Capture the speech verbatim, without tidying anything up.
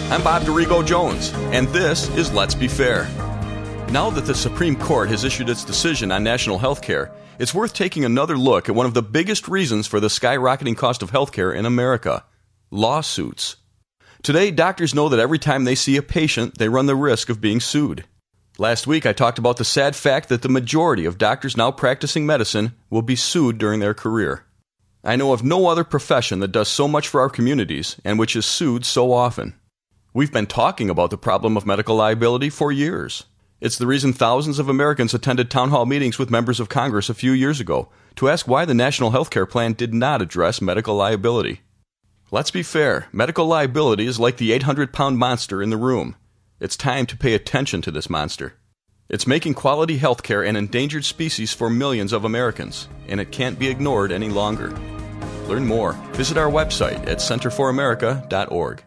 I'm Bob Dorigo Jones, and this is Let's Be Fair. Now that the Supreme Court has issued its decision on national health care, it's worth taking another look at one of the biggest reasons for the skyrocketing cost of health care in America: lawsuits. Today, doctors know that every time they see a patient, they run the risk of being sued. Last week, I talked about the sad fact that the majority of doctors now practicing medicine will be sued during their career. I know of no other profession that does so much for our communities and which is sued so often. We've been talking about the problem of medical liability for years. It's the reason thousands of Americans attended town hall meetings with members of Congress a few years ago to ask why the National Health Care Plan did not address medical liability. Let's be fair, medical liability is like the eight hundred pound monster in the room. It's time to pay attention to this monster. It's making quality health care an endangered species for millions of Americans, and it can't be ignored any longer. Learn more. Visit our website at center for america dot org.